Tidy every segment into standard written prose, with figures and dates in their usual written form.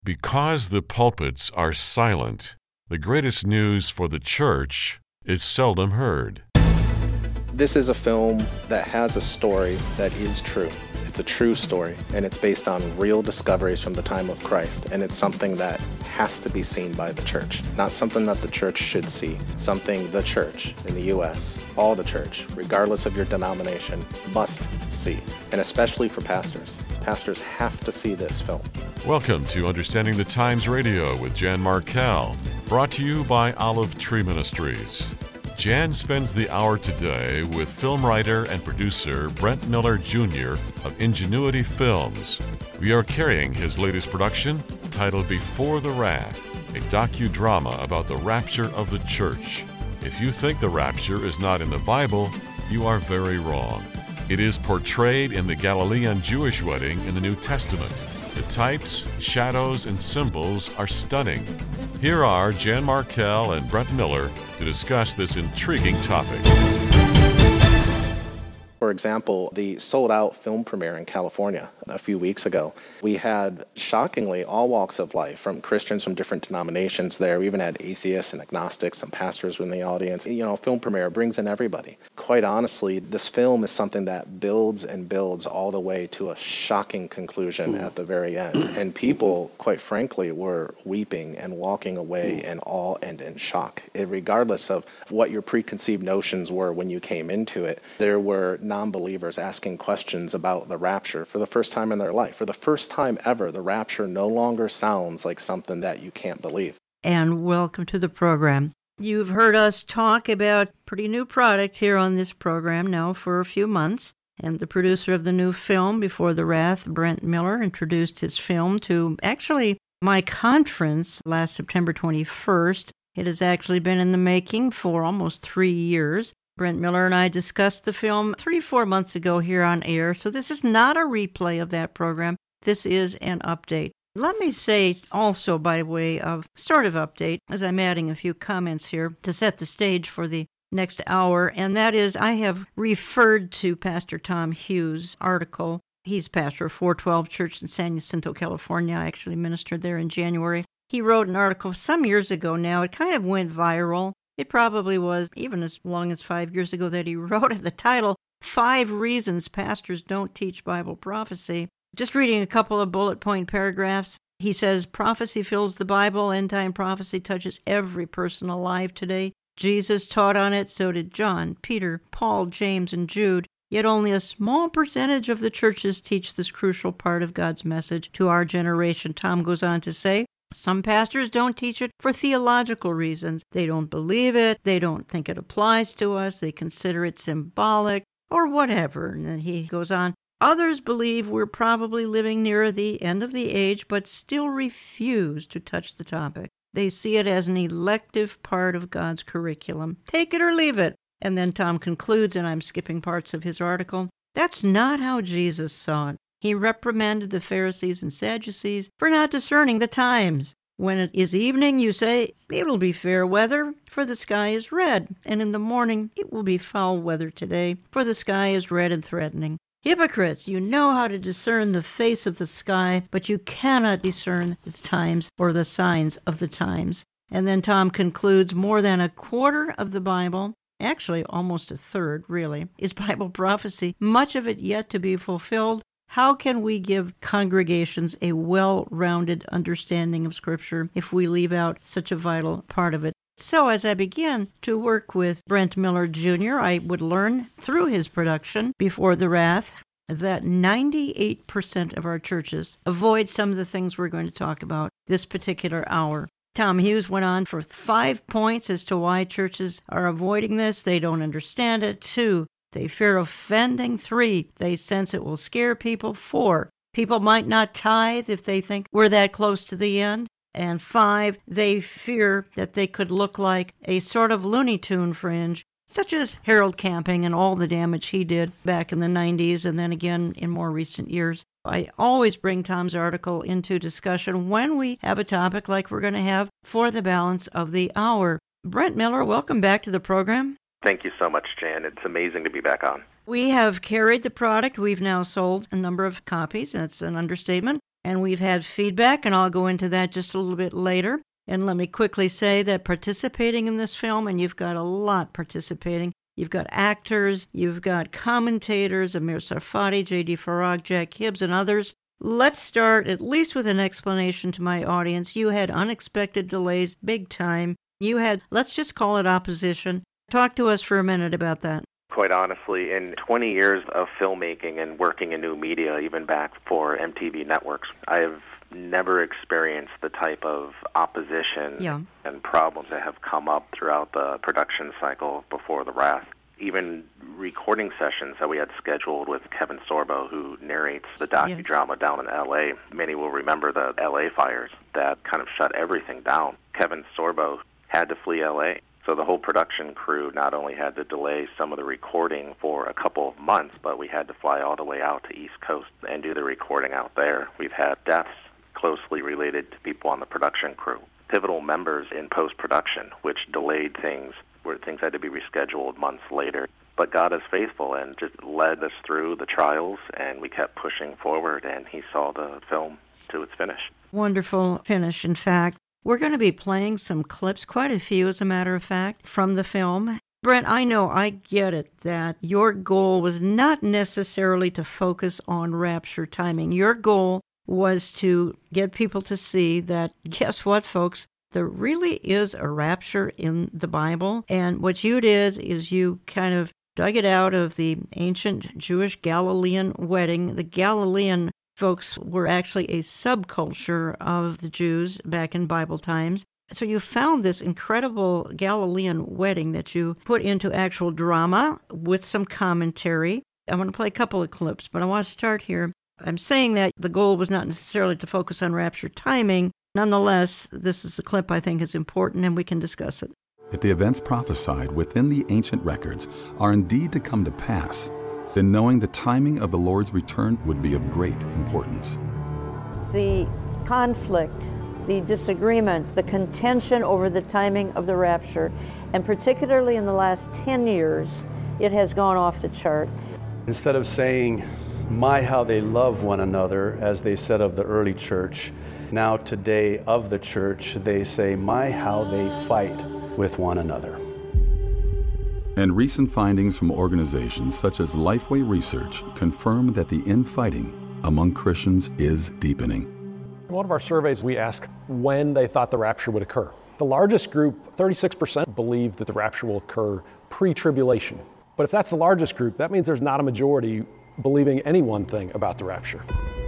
Because the pulpits are silent, the greatest news for the church is seldom heard. This is a film that has a story that is true. It's a true story, and it's based on real discoveries from the time of Christ, and it's something that has to be seen by the church. Not something that the church should see, something the church in the U.S., all the church, regardless of your denomination, must see, and especially for pastors. Pastors have to see this film. Welcome to Understanding the Times Radio with Jan Markell, brought to you by Olive Tree Ministries. Jan spends the hour today with film writer and producer Brent Miller Jr. of Ingenuity Films. We are carrying his latest production titled Before the Wrath, a docudrama about the rapture of the church. If you think the rapture is not in the Bible, you are very wrong. It is portrayed in the Galilean Jewish wedding in the New Testament. The types, shadows, and symbols are stunning. Here are Jan Markell and Brent Miller to discuss this intriguing topic. For example, the sold-out film premiere in California a few weeks ago, we had, shockingly, all walks of life, from Christians from different denominations there. We even had atheists and agnostics, some pastors were in the audience. You know, film premiere brings in everybody. Quite honestly, this film is something that builds and builds all the way to a shocking conclusion at the very end. And people, quite frankly, were weeping and walking away in awe and in shock. Regardless of what your preconceived notions were when you came into it, there were non-believers asking questions about the rapture for the first time in their life. For the first time ever, the rapture no longer sounds like something that you can't believe. And welcome to the program. You've heard us talk about a pretty new product here on this program now for a few months. And the producer of the new film, Before the Wrath, Brent Miller, introduced his film to actually my conference last September 21st. It has actually been in the making for almost 3 years. Brent Miller and I discussed the film 3-4 months ago here on air, so this is not a replay of that program. This is an update. Let me say also, by way of sort of update, as I'm adding a few comments here to set the stage for the next hour, and that is I have referred to Pastor Tom Hughes' article. He's pastor of 412 Church in San Jacinto, California. I actually ministered there in January. He wrote an article some years ago now. It kind of went viral. It probably was even as long as 5 years ago that he wrote it. The title, 5 Reasons Pastors Don't Teach Bible Prophecy. Just reading a couple of bullet point paragraphs. He says, prophecy fills the Bible. End-time prophecy touches every person alive today. Jesus taught on it, so did John, Peter, Paul, James, and Jude. Yet only a small percentage of the churches teach this crucial part of God's message to our generation. Tom goes on to say, some pastors don't teach it for theological reasons. They don't believe it. They don't think it applies to us. They consider it symbolic or whatever. And then he goes on. Others believe we're probably living near the end of the age, but still refuse to touch the topic. They see it as an elective part of God's curriculum. Take it or leave it. And then Tom concludes, and I'm skipping parts of his article, that's not how Jesus saw it. He reprimanded the Pharisees and Sadducees for not discerning the times. When it is evening, you say, it'll be fair weather, for the sky is red. And in the morning, it will be foul weather today, for the sky is red and threatening. Hypocrites, you know how to discern the face of the sky, but you cannot discern the times or the signs of the times. And then Tom concludes, more than a quarter of the Bible, actually almost a third, really, is Bible prophecy, much of it yet to be fulfilled. How can we give congregations a well-rounded understanding of Scripture if we leave out such a vital part of it? So as I began to work with Brent Miller Jr., I would learn through his production, Before the Wrath, that 98% of our churches avoid some of the things we're going to talk about this particular hour. Tom Hughes went on for 5 points as to why churches are avoiding this. They don't understand it. 2, they fear offending. 3, they sense it will scare people. 4, people might not tithe if they think we're that close to the end. And 5, they fear that they could look like a sort of Looney Tune fringe, such as Harold Camping and all the damage he did back in the 90s and then again in more recent years. I always bring Tom's article into discussion when we have a topic like we're going to have for the balance of the hour. Brent Miller, welcome back to the program. Thank you so much, Jan. It's amazing to be back on. We have carried the product. We've now sold a number of copies. That's an understatement. and we've had feedback, and I'll go into that just a little bit later. And let me quickly say that participating in this film, and you've got a lot participating, you've got actors, you've got commentators, Amir Sarfati, J.D. Farag, Jack Hibbs, and others. Let's start at least with an explanation to my audience. You had unexpected delays, big time. You had, let's just call it opposition. Talk to us for a minute about that. Quite honestly, in 20 years of filmmaking and working in new media, even back for MTV networks, I have never experienced the type of opposition and problems that have come up throughout the production cycle before The Wrath. Even recording sessions that we had scheduled with Kevin Sorbo, who narrates the docudrama down in L.A. Many will remember the L.A. fires that kind of shut everything down. Kevin Sorbo had to flee L.A., so the whole production crew not only had to delay some of the recording for a couple of months, but we had to fly all the way out to East Coast and do the recording out there. We've had deaths closely related to people on the production crew. Pivotal members in post-production, which delayed things, where things had to be rescheduled months later. But God is faithful and just led us through the trials, and we kept pushing forward, and He saw the film to its finish. Wonderful finish, in fact. We're going to be playing some clips, quite a few as a matter of fact, from the film. Brent, I know, I get it, that your goal was not necessarily to focus on rapture timing. Your goal was to get people to see that, guess what, folks, there really is a rapture in the Bible. And what you did is you kind of dug it out of the ancient Jewish Galilean wedding. The Galilean folks were actually a subculture of the Jews back in Bible times. So you found this incredible Galilean wedding that you put into actual drama with some commentary. I want to play a couple of clips, but I want to start here. I'm saying that the goal was not necessarily to focus on rapture timing. Nonetheless, this is a clip I think is important, and we can discuss it. If the events prophesied within the ancient records are indeed to come to pass, then knowing the timing of the Lord's return would be of great importance. The conflict, the disagreement, the contention over the timing of the rapture, and particularly in the last 10 years, it has gone off the chart. Instead of saying, "My, how they love one another," as they said of the early church, now today of the church, they say, "My, how they fight with one another." And recent findings from organizations such as Lifeway Research confirm that the infighting among Christians is deepening. In one of our surveys, we asked when they thought the rapture would occur. The largest group, 36%, believe that the rapture will occur pre-tribulation. But if that's the largest group, that means there's not a majority believing any one thing about the rapture.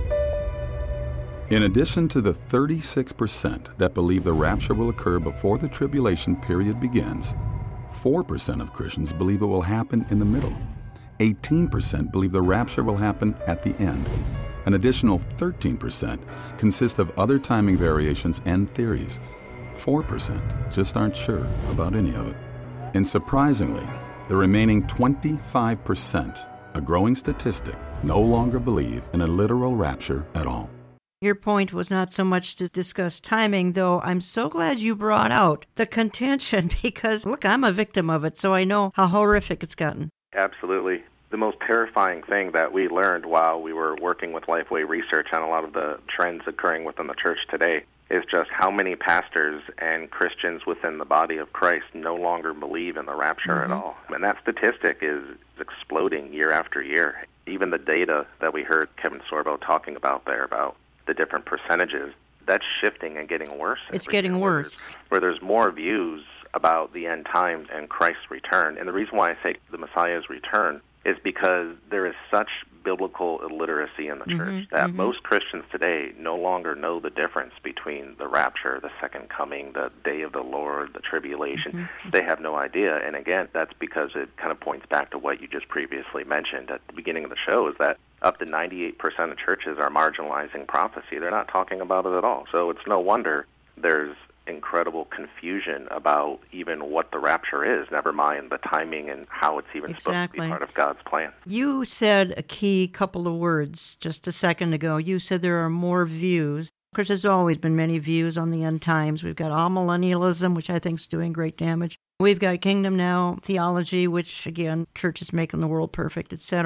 In addition to the 36% that believe the rapture will occur before the tribulation period begins, 4% of Christians believe it will happen in the middle. 18% believe the rapture will happen at the end. An additional 13% consist of other timing variations and theories. 4% just aren't sure about any of it. And surprisingly, the remaining 25%, a growing statistic, no longer believe in a literal rapture at all. Your point was not so much to discuss timing, though I'm so glad you brought out the contention because, look, I'm a victim of it, so I know how horrific it's gotten. Absolutely. The most terrifying thing that we learned while we were working with Lifeway Research on a lot of the trends occurring within the church today is just how many pastors and Christians within the body of Christ no longer believe in the rapture at all. And that statistic is exploding year after year. Even the data that we heard Kevin Sorbo talking about there about the different percentages, that's shifting and getting worse. It's getting worse. Where there's more views about the end times and Christ's return. And the reason why I say the Messiah's return is because there is such biblical illiteracy in the church that most Christians today no longer know the difference between the rapture, the second coming, the day of the Lord, the tribulation. They have no idea. And again, that's because it kind of points back to what you just previously mentioned at the beginning of the show, is that up to 98% of churches are marginalizing prophecy. They're not talking about it at all. So it's no wonder there's incredible confusion about even what the rapture is, never mind the timing and how it's even supposed to be part of God's plan. You said a key couple of words just a second ago. You said there are more views. Of course, there's always been many views on the end times. We've got amillennialism, which I think is doing great damage. We've got Kingdom Now theology, which, again, church is making the world perfect, etc.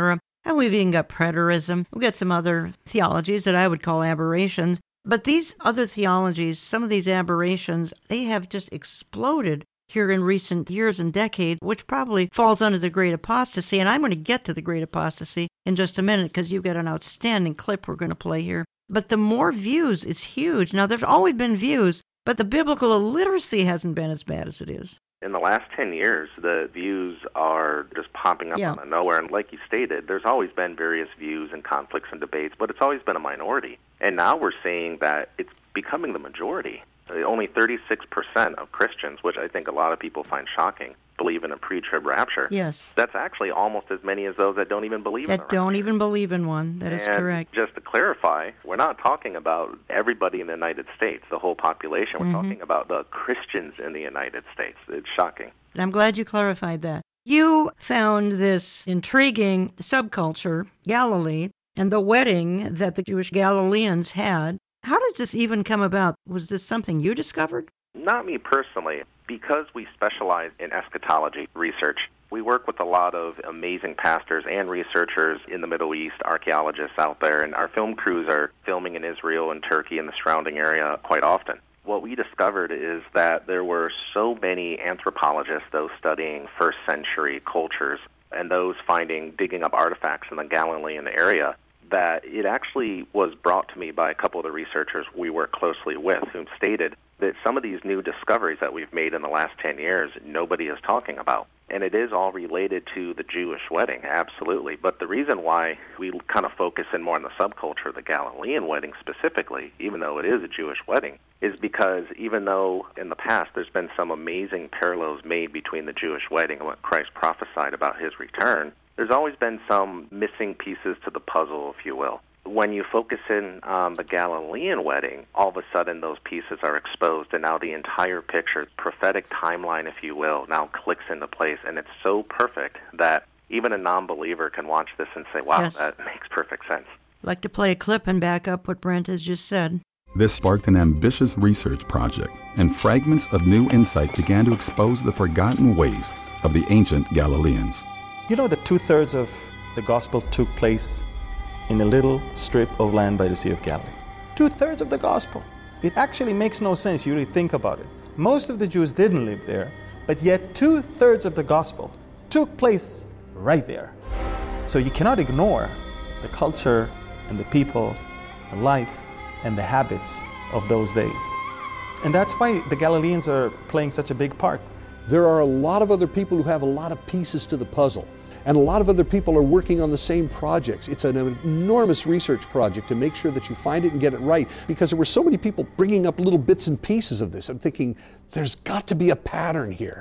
And we've even got preterism. We've got some other theologies that I would call aberrations. But these other theologies, some of these aberrations, they have just exploded here in recent years and decades, which probably falls under the Great Apostasy. And I'm going to get to the Great Apostasy in just a minute because you've got an outstanding clip we're going to play here. But the more views is huge. Now, there's always been views, but the biblical illiteracy hasn't been as bad as it is. In the last 10 years, the views are just popping up out of nowhere. And like you stated, there's always been various views and conflicts and debates, but it's always been a minority. And now we're seeing that it's becoming the majority. Only 36% of Christians, which I think a lot of people find shocking, believe in a pre-trib rapture. Yes. That's actually almost as many as those that don't even believe in the rapture. That don't even believe in one. That is correct. Just to clarify, we're not talking about everybody in the United States, the whole population. We're talking about the Christians in the United States. It's shocking. I'm glad you clarified that. You found this intriguing subculture, Galilee, and the wedding that the Jewish Galileans had. How did this even come about? Was this something you discovered? Not me personally. Because we specialize in eschatology research, we work with a lot of amazing pastors and researchers in the Middle East, archaeologists out there, and our film crews are filming in Israel and Turkey and the surrounding area quite often. What we discovered is that there were so many anthropologists, those studying first century cultures, and those digging up artifacts in the Galilean area, that it actually was brought to me by a couple of the researchers we work closely with, who stated that some of these new discoveries that we've made in the last 10 years, nobody is talking about. And it is all related to the Jewish wedding, absolutely. But the reason why we kind of focus in more on the subculture of the Galilean wedding specifically, even though it is a Jewish wedding, is because even though in the past there's been some amazing parallels made between the Jewish wedding and what Christ prophesied about his return, there's always been some missing pieces to the puzzle, if you will. When you focus in on the Galilean wedding, all of a sudden those pieces are exposed, and now the entire picture, prophetic timeline, if you will, now clicks into place. And it's so perfect that even a non-believer can watch this and say, wow, that makes perfect sense. I'd like to play a clip and back up what Brent has just said. This sparked an ambitious research project, and fragments of new insight began to expose the forgotten ways of the ancient Galileans. You know that 2/3 of the gospel took place in a little strip of land by the Sea of Galilee. 2/3 of the gospel. It actually makes no sense if you really think about it. Most of the Jews didn't live there, but yet 2/3 of the gospel took place right there. So you cannot ignore the culture and the people, the life and the habits of those days. And that's why the Galileans are playing such a big part. There are a lot of other people who have a lot of pieces to the puzzle. And a lot of other people are working on the same projects. It's an enormous research project to make sure that you find it and get it right, because there were so many people bringing up little bits and pieces of this. I'm thinking, there's got to be a pattern here.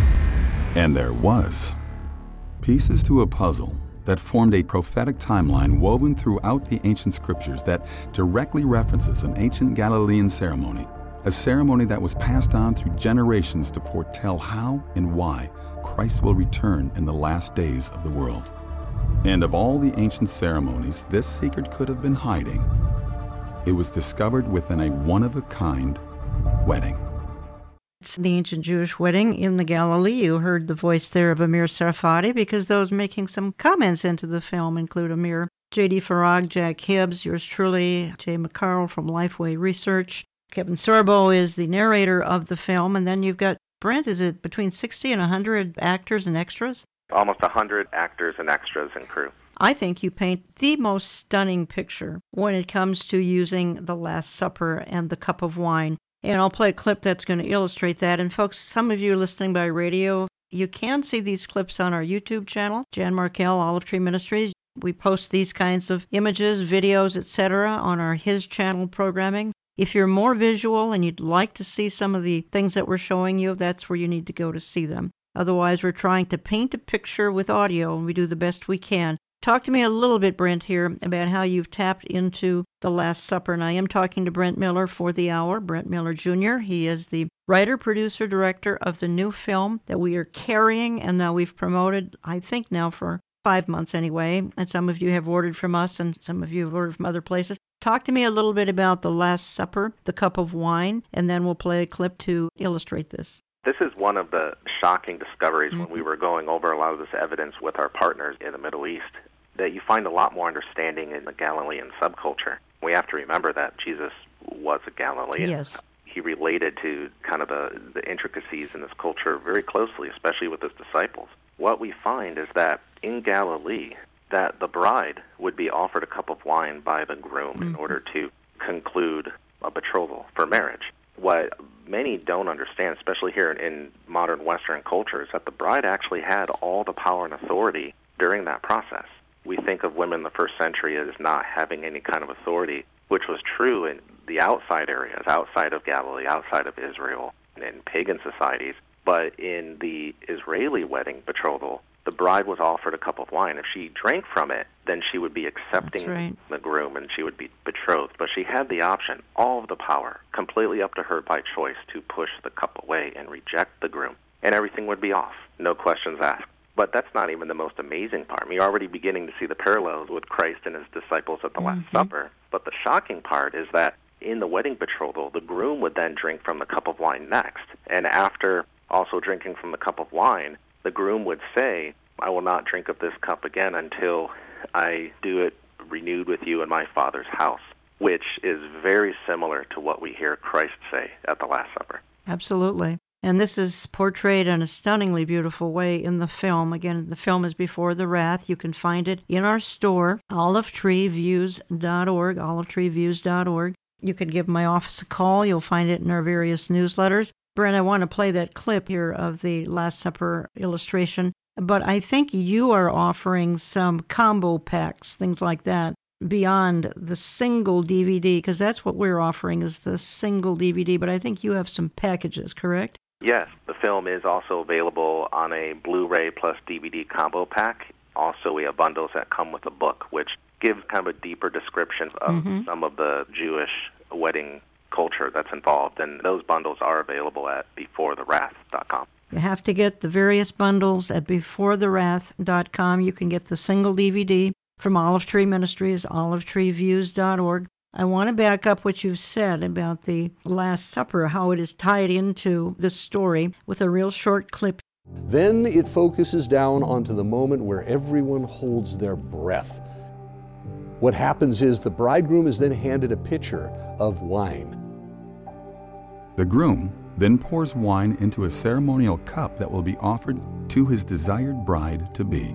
And there was. Pieces to a puzzle that formed a prophetic timeline woven throughout the ancient scriptures that directly references an ancient Galilean ceremony, a ceremony that was passed on through generations to foretell how and why Christ will return in the last days of the world. And of all the ancient ceremonies this secret could have been hiding, it was discovered within a one-of-a-kind wedding. It's the ancient Jewish wedding in the Galilee. You heard the voice there of Amir Tsarfati, because those making some comments into the film include Amir, J.D. Farag, Jack Hibbs, yours truly, Jay McCarroll from Lifeway Research. Kevin Sorbo is the narrator of the film, and then you've got Brent, is it between 60 and 100 actors and extras? Almost 100 actors and extras and crew. I think you paint the most stunning picture when it comes to using the Last Supper and the cup of wine. And I'll play a clip that's going to illustrate that. And folks, some of you listening by radio, you can see these clips on our YouTube channel, Jan Markell, Olive Tree Ministries. We post these kinds of images, videos, etc. on our His Channel programming. If you're more visual and you'd like to see some of the things that we're showing you, that's where you need to go to see them. Otherwise, we're trying to paint a picture with audio, and we do the best we can. Talk to me a little bit, Brent, here about how you've tapped into the Last Supper. And I am talking to Brent Miller for the hour, Brent Miller Jr. He is the writer, producer, director of the new film that we are carrying and that we've promoted, I think now for 5 months anyway. And some of you have ordered from us and some of you have ordered from other places. Talk to me a little bit about the Last Supper, the cup of wine, and then we'll play a clip to illustrate this. This is one of the shocking discoveries when we were going over a lot of this evidence with our partners in the Middle East. that you find a lot more understanding in the Galilean subculture. We have to remember that Jesus was a Galilean. Yes. He related to kind of the intricacies in this culture very closely, especially with his disciples. What we find is that in Galilee, that the bride would be offered a cup of wine by the groom in order to conclude a betrothal for marriage. What many don't understand, especially here in modern Western culture, is that the bride actually had all the power and authority during that process. We think of women in the first century as not having any kind of authority, which was true in the outside areas, outside of Galilee, outside of Israel, and in pagan societies. But in the Israeli wedding betrothal, the bride was offered a cup of wine. If she drank from it, then she would be accepting the groom and she would be betrothed. But she had the option, all of the power, completely up to her by choice, to push the cup away and reject the groom. And everything would be off, no questions asked. But that's not even the most amazing part. We're already beginning to see the parallels with Christ and his disciples at the Last Supper. But the shocking part is that in the wedding betrothal, the groom would then drink from the cup of wine next. And after also drinking from the cup of wine, the groom would say, I will not drink of this cup again until I do it renewed with you in my Father's house, which is very similar to what we hear Christ say at the Last Supper. Absolutely. And this is portrayed in a stunningly beautiful way in the film. Again, the film is Before the Wrath. You can find it in our store, olivetreeviews.org, olivetreeviews.org. You can give my office a call. You'll find it in our various newsletters. Brent, I want to play that clip here of the Last Supper illustration, but I think you are offering some combo packs, things like that, beyond the single DVD, because that's what we're offering is the single DVD, but I think you have some packages, correct? Yes, the film is also available on a Blu-ray plus DVD combo pack. Also, we have bundles that come with a book, which gives kind of a deeper description of some of the Jewish wedding culture that's involved, and those bundles are available at beforethewrath.com. You have to get the various bundles at beforethewrath.com. You can get the single DVD from Olive Tree Ministries, olivetreeviews.org. I want to back up what you've said about the Last Supper, how it is tied into this story with a real short clip. Then it focuses down onto the moment where everyone holds their breath. What happens is the bridegroom is then handed a pitcher of wine. The groom then pours wine into a ceremonial cup that will be offered to his desired bride-to-be.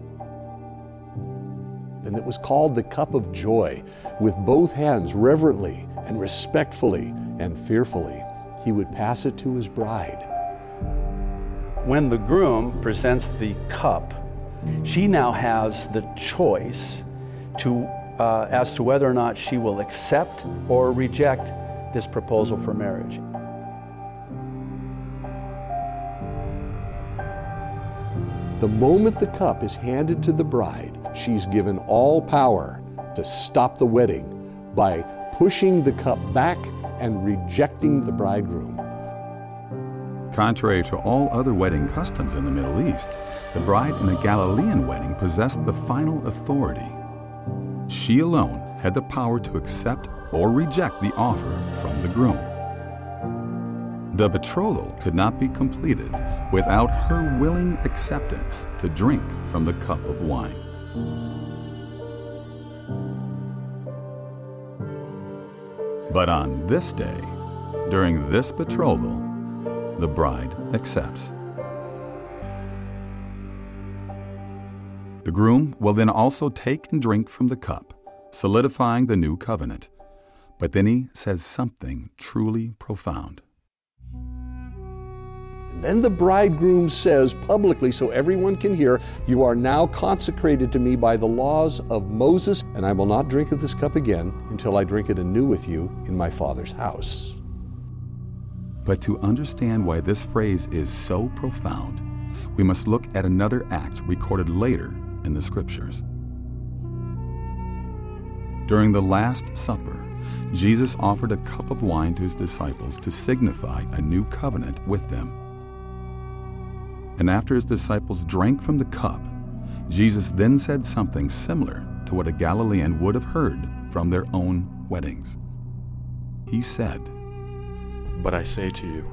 And it was called the cup of joy. With both hands, reverently and respectfully and fearfully, he would pass it to his bride. When the groom presents the cup, she now has the choice as to whether or not she will accept or reject this proposal for marriage. The moment the cup is handed to the bride, she's given all power to stop the wedding by pushing the cup back and rejecting the bridegroom. Contrary to all other wedding customs in the Middle East, the bride in a Galilean wedding possessed the final authority. She alone had the power to accept or reject the offer from the groom. The betrothal could not be completed without her willing acceptance to drink from the cup of wine. But on this day, during this betrothal, the bride accepts. The groom will then also take and drink from the cup, solidifying the new covenant. But then he says something truly profound. Then the bridegroom says publicly, so everyone can hear, "You are now consecrated to me by the laws of Moses, and I will not drink of this cup again until I drink it anew with you in my Father's house." But to understand why this phrase is so profound, we must look at another act recorded later in the Scriptures. During the Last Supper, Jesus offered a cup of wine to his disciples to signify a new covenant with them. And after his disciples drank from the cup, Jesus then said something similar to what a Galilean would have heard from their own weddings. He said, "But I say to you,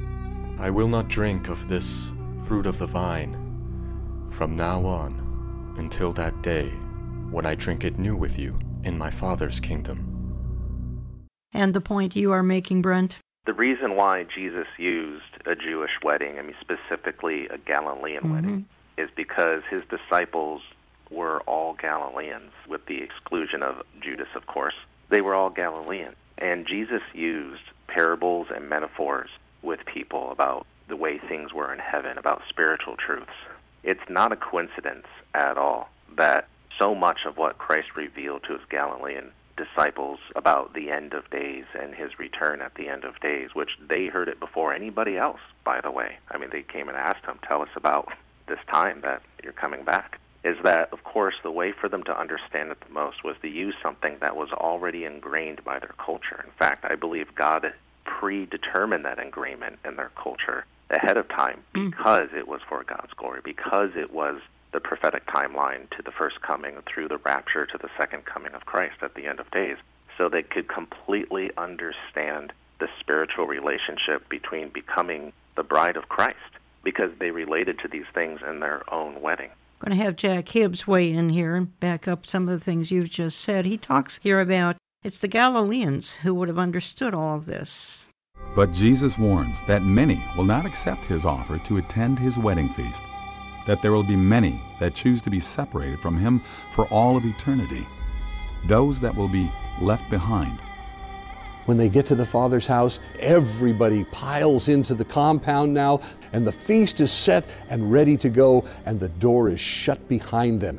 I will not drink of this fruit of the vine from now on until that day when I drink it new with you in my Father's kingdom. And the point you are making, Brent? The reason why Jesus used a Jewish wedding, specifically a Galilean wedding, is because his disciples were all Galileans, with the exclusion of Judas, of course. They were all Galilean. And Jesus used parables and metaphors with people about the way things were in heaven, about spiritual truths. It's not a coincidence at all that so much of what Christ revealed to his Galilean disciples about the end of days and his return at the end of days, which they heard it before anybody else, by the way. They came and asked him, tell us about this time that you're coming back, is that, of course, the way for them to understand it the most was to use something that was already ingrained by their culture. In fact, I believe God predetermined that ingrainment in their culture ahead of time because it was for God's glory, because it was the prophetic timeline to the first coming, through the rapture to the second coming of Christ at the end of days, so they could completely understand the spiritual relationship between becoming the bride of Christ, because they related to these things in their own wedding. I'm going to have Jack Hibbs weigh in here and back up some of the things you've just said. He talks here about it's the Galileans who would have understood all of this. But Jesus warns that many will not accept his offer to attend his wedding feast, that there will be many that choose to be separated from him for all of eternity, those that will be left behind. When they get to the Father's house, everybody piles into the compound now, and the feast is set and ready to go, and the door is shut behind them.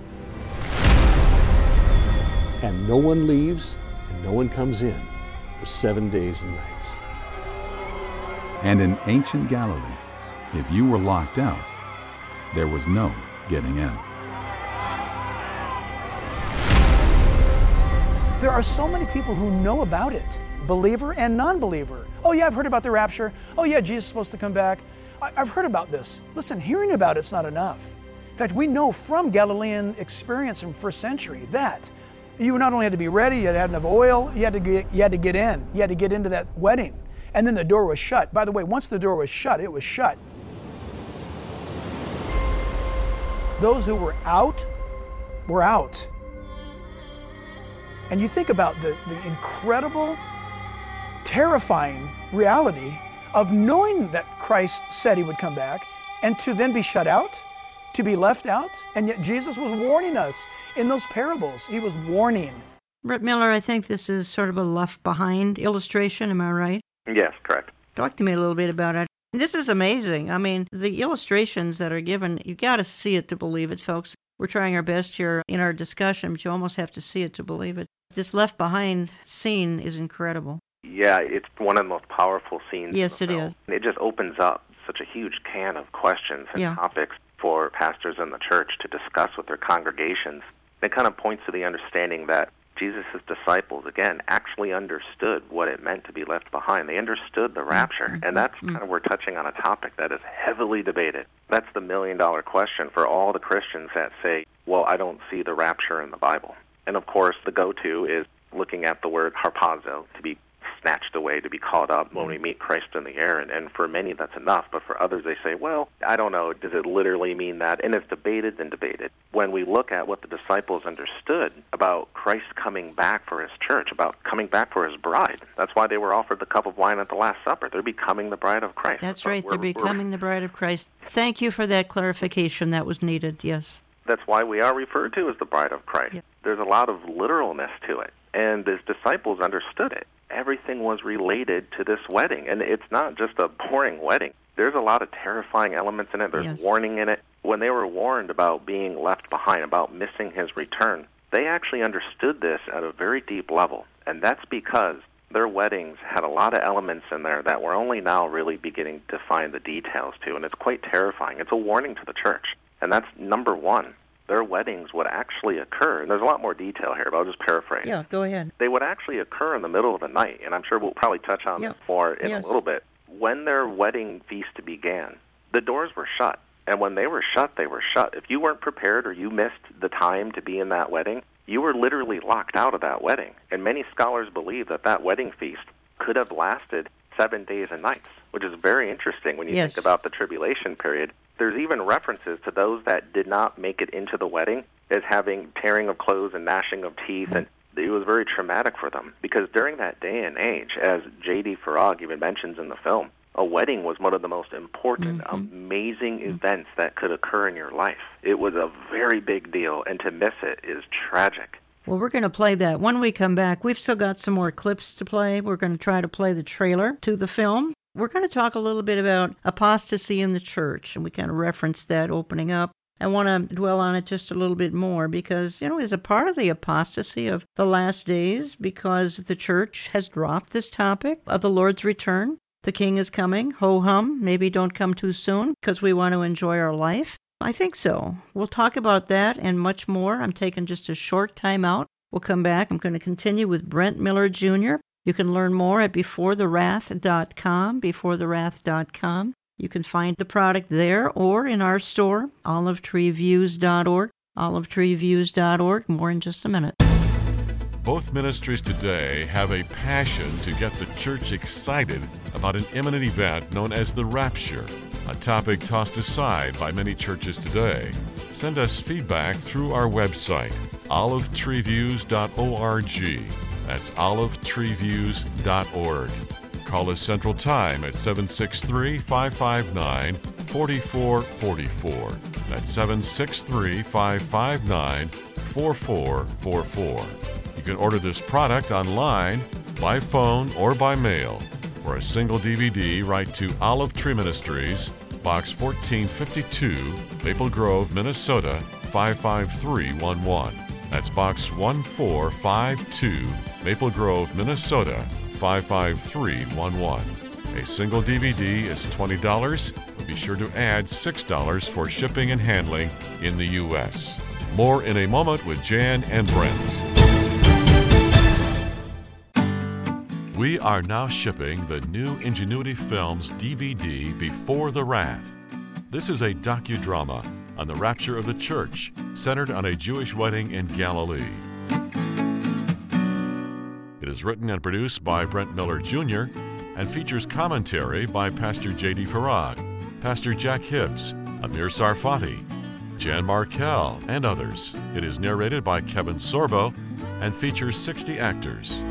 And no one leaves, and no one comes in for 7 days and nights. And in ancient Galilee, if you were locked out, there was no getting in. There are so many people who know about it, believer and non-believer. Oh yeah, I've heard about the rapture. Oh yeah, Jesus is supposed to come back. I've heard about this. Listen, hearing about it's not enough. In fact, we know from Galilean experience from first century that you not only had to be ready, you had to have enough oil, you had to get in. You had to get into that wedding. And then the door was shut. By the way, once the door was shut, it was shut. Those who were out were out. And you think about the incredible, terrifying reality of knowing that Christ said he would come back and to then be shut out, to be left out. And yet Jesus was warning us in those parables. He was warning. Brent Miller, I think this is sort of a left behind illustration. Am I right? Yes, correct. Talk to me a little bit about it. This is amazing. The illustrations that are given, you got to see it to believe it, folks. We're trying our best here in our discussion, but you almost have to see it to believe it. This left behind scene is incredible. Yeah, it's one of the most powerful scenes. Yes, it is. It just opens up such a huge can of questions and topics for pastors in the church to discuss with their congregations. It kind of points to the understanding that Jesus' disciples, again, actually understood what it meant to be left behind. They understood the rapture, and that's kind of, we're touching on a topic that is heavily debated. That's the million-dollar question for all the Christians that say, well, I don't see the rapture in the Bible. And, of course, the go-to is looking at the word harpazo, to be snatched away, to be caught up when we meet Christ in the air. And for many, that's enough. But for others, they say, well, I don't know, does it literally mean that? And it's debated and debated. When we look at what the disciples understood about Christ coming back for his church, about coming back for his bride, that's why they were offered the cup of wine at the Last Supper. They're becoming the bride of Christ. That's right. They're becoming the bride of Christ. Thank you for that clarification. That was needed, yes. That's why we are referred to as the bride of Christ. Yeah. There's a lot of literalness to it. And his disciples understood it. Everything was related to this wedding. And it's not just a boring wedding. There's a lot of terrifying elements in it. There's warning in it. When they were warned about being left behind, about missing his return, they actually understood this at a very deep level. And that's because their weddings had a lot of elements in there that we're only now really beginning to find the details to. And it's quite terrifying. It's a warning to the church. And that's number one. Their weddings would actually occur, and there's a lot more detail here, but I'll just paraphrase. Yeah, go ahead. They would actually occur in the middle of the night, and I'm sure we'll probably touch on this more in a little bit. When their wedding feast began, the doors were shut, and when they were shut, they were shut. If you weren't prepared or you missed the time to be in that wedding, you were literally locked out of that wedding. And many scholars believe that that wedding feast could have lasted 7 days and nights, which is very interesting when you think about the tribulation period. There's even references to those that did not make it into the wedding as having tearing of clothes and gnashing of teeth, and it was very traumatic for them, because during that day and age, as J.D. Farag even mentions in the film, a wedding was one of the most important, amazing events that could occur in your life. It was a very big deal, and to miss it is tragic. Well, we're going to play that. When we come back, we've still got some more clips to play. We're going to try to play the trailer to the film. We're going to talk a little bit about apostasy in the church, and we kind of referenced that opening up. I want to dwell on it just a little bit more because, as a part of the apostasy of the last days, because the church has dropped this topic of the Lord's return. The King is coming, ho-hum, maybe don't come too soon because we want to enjoy our life. I think so. We'll talk about that and much more. I'm taking just a short time out. We'll come back. I'm going to continue with Brent Miller Jr. You can learn more at beforethewrath.com, beforethewrath.com. You can find the product there or in our store, olivetreeviews.org, olivetreeviews.org. More in just a minute. Both ministries today have a passion to get the church excited about an imminent event known as the rapture, a topic tossed aside by many churches today. Send us feedback through our website, olivetreeviews.org. That's olivetreeviews.org. Call us Central Time at 763-559-4444. That's 763-559-4444. You can order this product online, by phone, or by mail. For a single DVD, write to Olive Tree Ministries, Box 1452, Maple Grove, Minnesota 55311. That's Box 1452, Maple Grove, Minnesota 55311. A single DVD is $20, but be sure to add $6 for shipping and handling in the U.S. More in a moment with Jan and Brent. We are now shipping the new Ingenuity Films DVD, Before the Wrath. This is a docudrama on the rapture of the church, centered on a Jewish wedding in Galilee. It is written and produced by Brent Miller Jr. and features commentary by Pastor J.D. Farag, Pastor Jack Hibbs, Amir Sarfati, Jan Markell, and others. It is narrated by Kevin Sorbo and features 60 actors.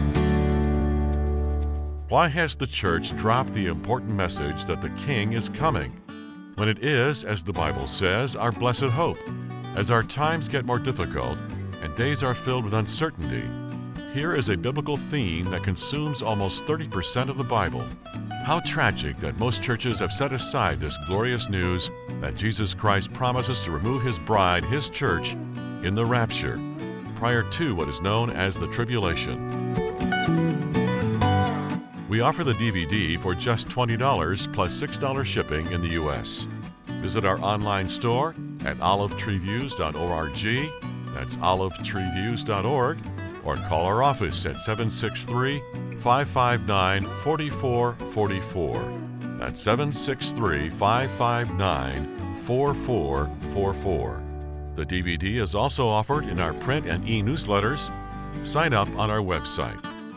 Why has the church dropped the important message that the King is coming, when it is, as the Bible says, our blessed hope? As our times get more difficult and days are filled with uncertainty, here is a biblical theme that consumes almost 30% of the Bible. How tragic that most churches have set aside this glorious news that Jesus Christ promises to remove his bride, his church, in the rapture, prior to what is known as the tribulation. We offer the DVD for just $20 plus $6 shipping in the U.S. Visit our online store at olivetreeviews.org. That's olivetreeviews.org. Or call our office at 763-559-4444. That's 763-559-4444. The DVD is also offered in our print and e-newsletters. Sign up on our website.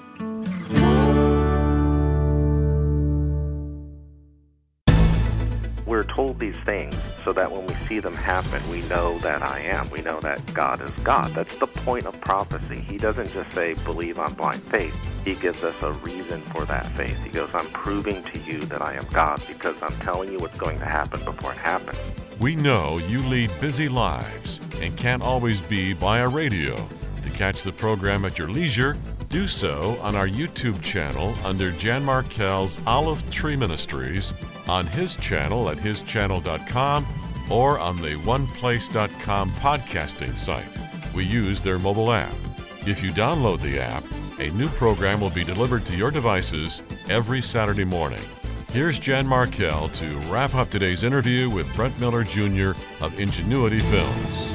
We're told these things so that when we see them happen, we know that I am. We know that God is God. That's the point of prophecy. He doesn't just say, believe on blind faith. He gives us a reason for that faith. He goes, I'm proving to you that I am God because I'm telling you what's going to happen before it happens. We know you lead busy lives and can't always be by a radio. To catch the program at your leisure, do so on our YouTube channel under Jan Markell's Olive Tree Ministries, on his channel at hischannel.com, or on the oneplace.com podcasting site. We use their mobile app. If you download the app, a new program will be delivered to your devices every Saturday morning. Here's Jan Markell to wrap up today's interview with Brent Miller Jr. of Ingenuity Films.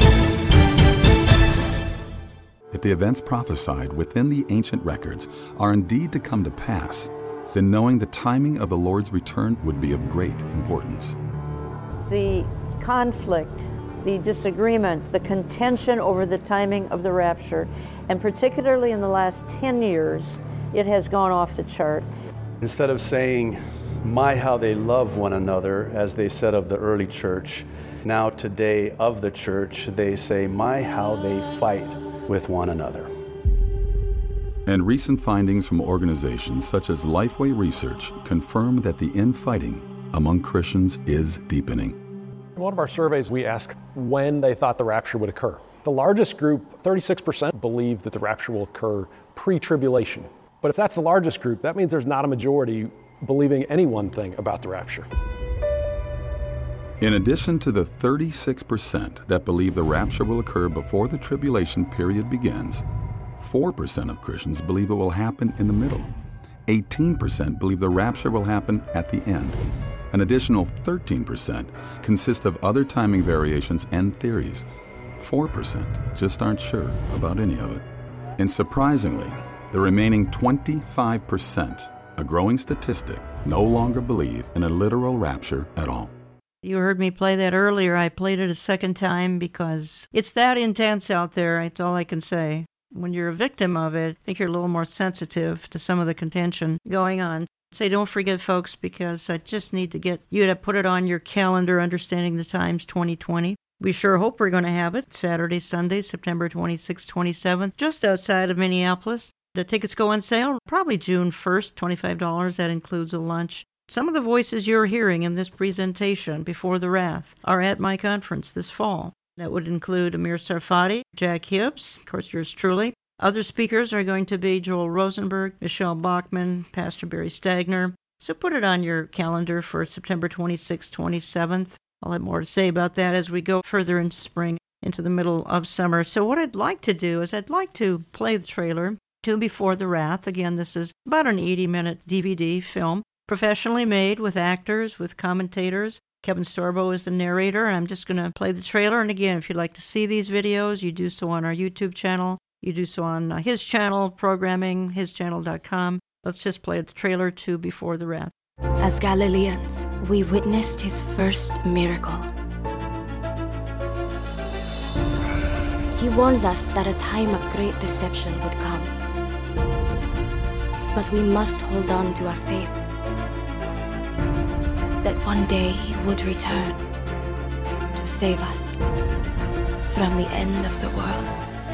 If the events prophesied within the ancient records are indeed to come to pass, then knowing the timing of the Lord's return would be of great importance. The conflict, the disagreement, the contention over the timing of the rapture, and particularly in the last 10 years, it has gone off the chart. Instead of saying, my, how they love one another, as they said of the early church. Now today of the church, they say, my, how they fight with one another. And recent findings from organizations such as Lifeway Research confirm that the infighting among Christians is deepening. In one of our surveys, we asked when they thought the rapture would occur. The largest group, 36%, believe that the rapture will occur pre-tribulation. But if that's the largest group, that means there's not a majority believing any one thing about the rapture. In addition to the 36% that believe the rapture will occur before the tribulation period begins, 4% of Christians believe it will happen in the middle. 18% believe the rapture will happen at the end. An additional 13% consist of other timing variations and theories. 4% just aren't sure about any of it. And surprisingly, the remaining 25%, a growing statistic, no longer believe in a literal rapture at all. You heard me play that earlier. I played it a second time because it's that intense out there. That's all I can say. When you're a victim of it, I think you're a little more sensitive to some of the contention going on. Say, don't forget, folks, because I just need to get you to put it on your calendar, Understanding the Times 2020. We sure hope we're going to have it Saturday, Sunday, September 26th, 27th, just outside of Minneapolis. The tickets go on sale probably June 1st, $25. That includes a lunch. Some of the voices you're hearing in this presentation, Before the Wrath, are at my conference this fall. That would include Amir Tsarfati, Jack Hibbs, of course, yours truly. Other speakers are going to be Joel Rosenberg, Michelle Bachman, Pastor Barry Stagner. So put it on your calendar for September 26th, 27th. I'll have more to say about that as we go further into spring, into the middle of summer. So what I'd like to do is I'd like to play the trailer to Before the Wrath. Again, this is about an 80-minute DVD film, professionally made with actors, with commentators. Kevin Sorbo is the narrator, and I'm just going to play the trailer. And again, if you'd like to see these videos, you do so on our YouTube channel. You do so on his channel, programming, hischannel.com. Let's just play the trailer to Before the Wrath. As Galileans, we witnessed his first miracle. He warned us that a time of great deception would come. But we must hold on to our faith. That one day he would return to save us from the end of the world.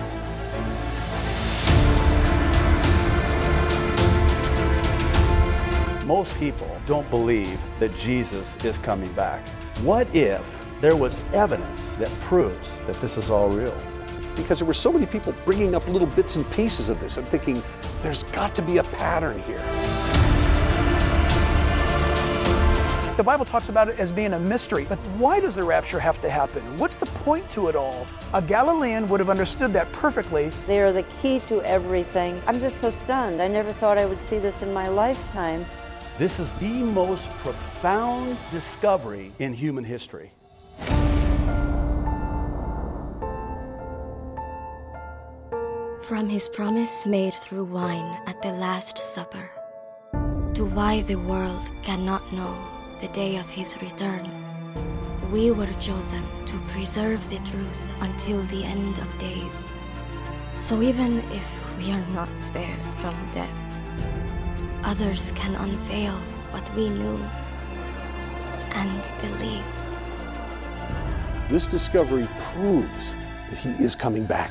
Most people don't believe that Jesus is coming back. What if there was evidence that proves that this is all real? Because there were so many people bringing up little bits and pieces of this. I'm thinking, there's got to be a pattern here. The Bible talks about it as being a mystery, but why does the rapture have to happen? What's the point to it all? A Galilean would have understood that perfectly. They are the key to everything. I'm just so stunned. I never thought I would see this in my lifetime. This is the most profound discovery in human history. From his promise made through wine at the Last Supper, to why the world cannot know the day of his return, we were chosen to preserve the truth until the end of days. So even if we are not spared from death, others can unveil what we knew and believe. This discovery proves that he is coming back.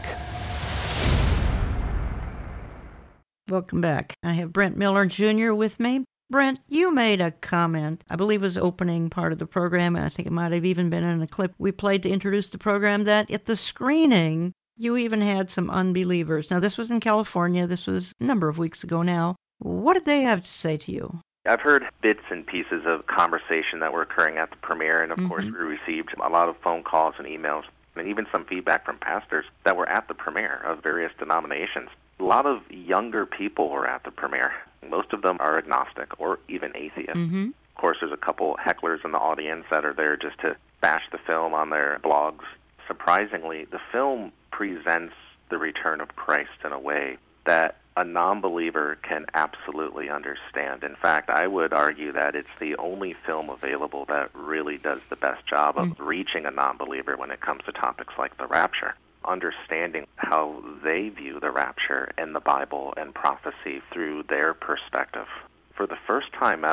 Welcome back. I have Brent Miller Jr. with me. Brent, you made a comment, I believe it was opening part of the program, and I think it might have even been in a clip we played to introduce the program, that at the screening, you even had some unbelievers. Now, this was in California. This was a number of weeks ago now. What did they have to say to you? I've heard bits and pieces of conversation that were occurring at the premiere, and of course we received a lot of phone calls and emails, and even some feedback from pastors that were at the premiere of various denominations. A lot of younger people were at the premiere. Most of them are agnostic or even atheist. Of course, there's a couple hecklers in the audience that are there just to bash the film on their blogs. Surprisingly, the film presents the return of Christ in a way that a non-believer can absolutely understand. In fact, I would argue that it's the only film available that really does the best job of reaching a non-believer when it comes to topics like the rapture, understanding how they view the rapture and the Bible and prophecy through their perspective. For the first time ever,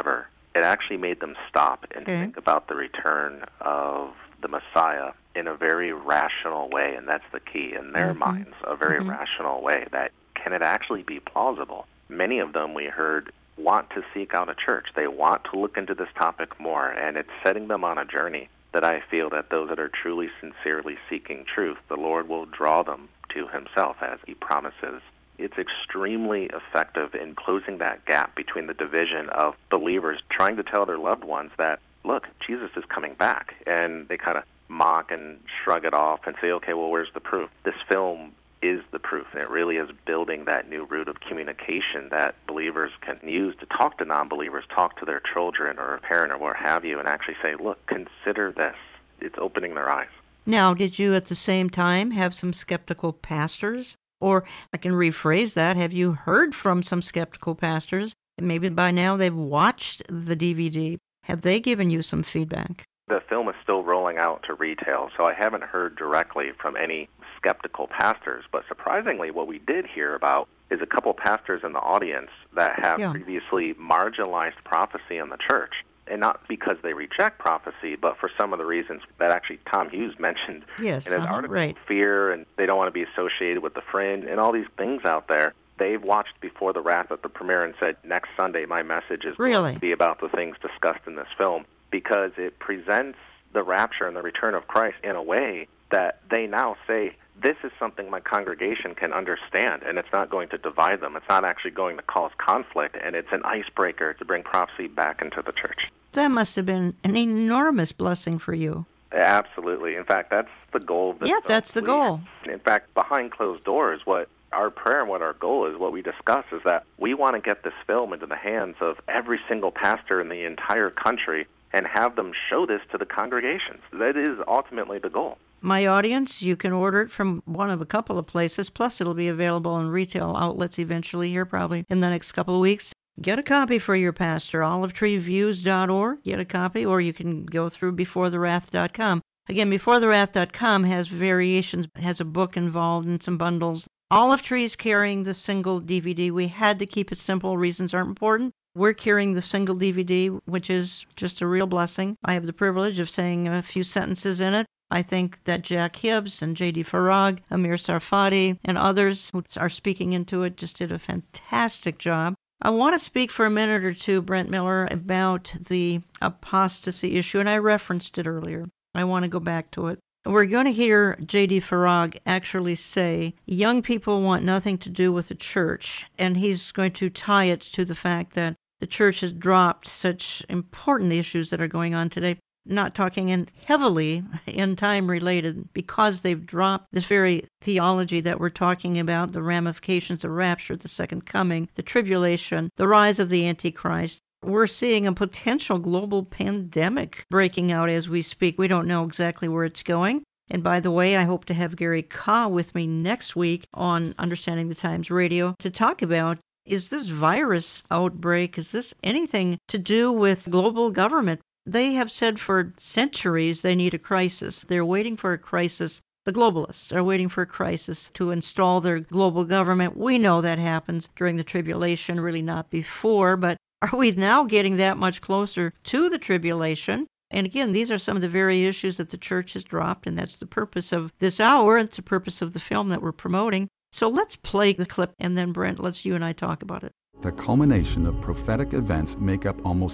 it actually made them stop and think about the return of the Messiah in a very rational way, and that's the key. In their minds, a very rational way, that can it actually be plausible? Many of them, we heard, want to seek out a church. They want to look into this topic more, and it's setting them on a journey that I feel that those that are truly, sincerely seeking truth, the Lord will draw them to himself, as he promises. It's extremely effective in closing that gap between the division of believers trying to tell their loved ones that, look, Jesus is coming back, and they kind of mock and shrug it off and say, okay, well, where's the proof? This film is the proof. And it really is building that new route of communication that believers can use to talk to non-believers, talk to their children or a parent or what have you, and actually say, look, consider this. It's opening their eyes. Now, did you at the same time have some skeptical pastors? Or I can rephrase that. Have you heard from some skeptical pastors? And maybe by now they've watched the DVD. Have they given you some feedback? The film is still rolling out to retail, so I haven't heard directly from any skeptical pastors. But surprisingly, what we did hear about is a couple pastors in the audience that have previously marginalized prophecy in the church. And not because they reject prophecy, but for some of the reasons that actually Tom Hughes mentioned in his article, fear, and they don't want to be associated with the fringe, and all these things out there. They've watched Before the Wrath at the premiere and said, next Sunday my message is going to be about the things discussed in this film, because it presents the rapture and the return of Christ in a way that they now say, this is something my congregation can understand, and it's not going to divide them. It's not actually going to cause conflict, and it's an icebreaker to bring prophecy back into the church. That must have been an enormous blessing for you. Absolutely. In fact, that's the goal of this film. That's the goal. In fact, behind closed doors, what our prayer and what our goal is, what we discuss, is that we want to get this film into the hands of every single pastor in the entire country and have them show this to the congregations. That is ultimately the goal. My audience, you can order it from one of a couple of places, plus it'll be available in retail outlets eventually here, probably in the next couple of weeks. Get a copy for your pastor, olivetreeviews.org. Get a copy, or you can go through beforethewrath.com. Again, beforethewrath.com has variations, has a book involved and some bundles. Olive Tree is carrying the single DVD. We had to keep it simple. Reasons aren't important. We're carrying the single DVD, which is just a real blessing. I have the privilege of saying a few sentences in it. I think that Jack Hibbs and J.D. Farag, Amir Sarfati, and others who are speaking into it just did a fantastic job. I want to speak for a minute or two, Brent Miller, about the apostasy issue, and I referenced it earlier. I want to go back to it. We're going to hear J.D. Farag actually say, young people want nothing to do with the church, and he's going to tie it to the fact that the church has dropped such important issues that are going on today, not talking in heavily in time related, because they've dropped this very theology that we're talking about, the ramifications of rapture, the second coming, the tribulation, the rise of the Antichrist. We're seeing a potential global pandemic breaking out as we speak. We don't know exactly where it's going. And by the way, I hope to have Gary Kah with me next week on Understanding the Times Radio to talk about, is this virus outbreak, is this anything to do with global government? They have said for centuries they need a crisis. They're waiting for a crisis. The globalists are waiting for a crisis to install their global government. We know that happens during the tribulation, really not before, but are we now getting that much closer to the tribulation? And again, these are some of the very issues that the church has dropped, and that's the purpose of this hour. It's the purpose of the film that we're promoting. So let's play the clip, and then, Brent, let's you and I talk about it. The culmination of prophetic events make up almost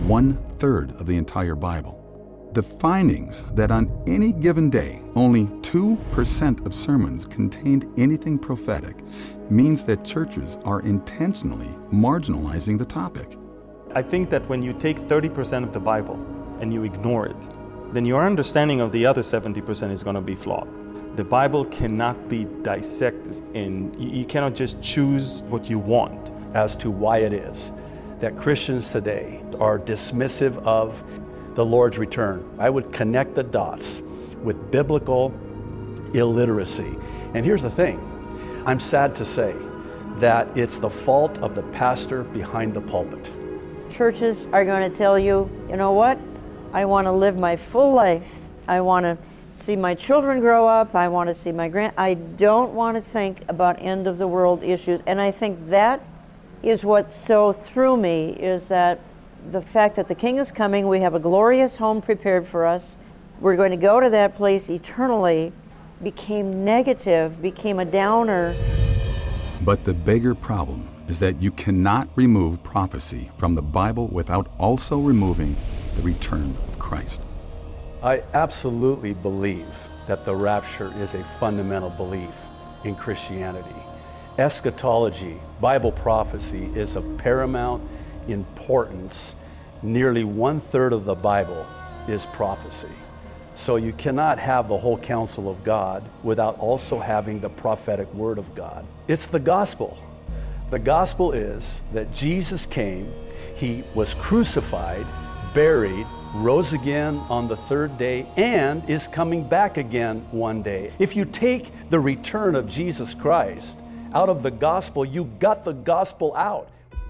1/3 of the entire Bible. The findings that on any given day, only 2% of sermons contained anything prophetic means that churches are intentionally marginalizing the topic. I think that when you take 30% of the Bible and you ignore it, then your understanding of the other 70% is going to be flawed. The Bible cannot be dissected, and you cannot just choose what you want. As to why it is that Christians today are dismissive of the Lord's return. I would connect the dots with biblical illiteracy. And here's the thing, I'm sad to say that it's the fault of the pastor behind the pulpit. Churches are going to tell you, you know what? I want to live my full life. I want to see my children grow up. I want to see my I don't want to think about end of the world issues. And I think that is what so threw me, is that the fact that the King is coming, we have a glorious home prepared for us, we're going to go to that place eternally, became negative, became a downer. But the bigger problem is that you cannot remove prophecy from the Bible without also removing the return of Christ. I absolutely believe that the rapture is a fundamental belief in Christianity. Eschatology, Bible prophecy, is of paramount importance. Nearly 1/3 of the Bible is prophecy. So you cannot have the whole counsel of God without also having the prophetic word of God. It's the gospel. The gospel is that Jesus came, he was crucified, buried, rose again on the third day, and is coming back again one day. If you take the return of Jesus Christ out of the gospel, you got the gospel out.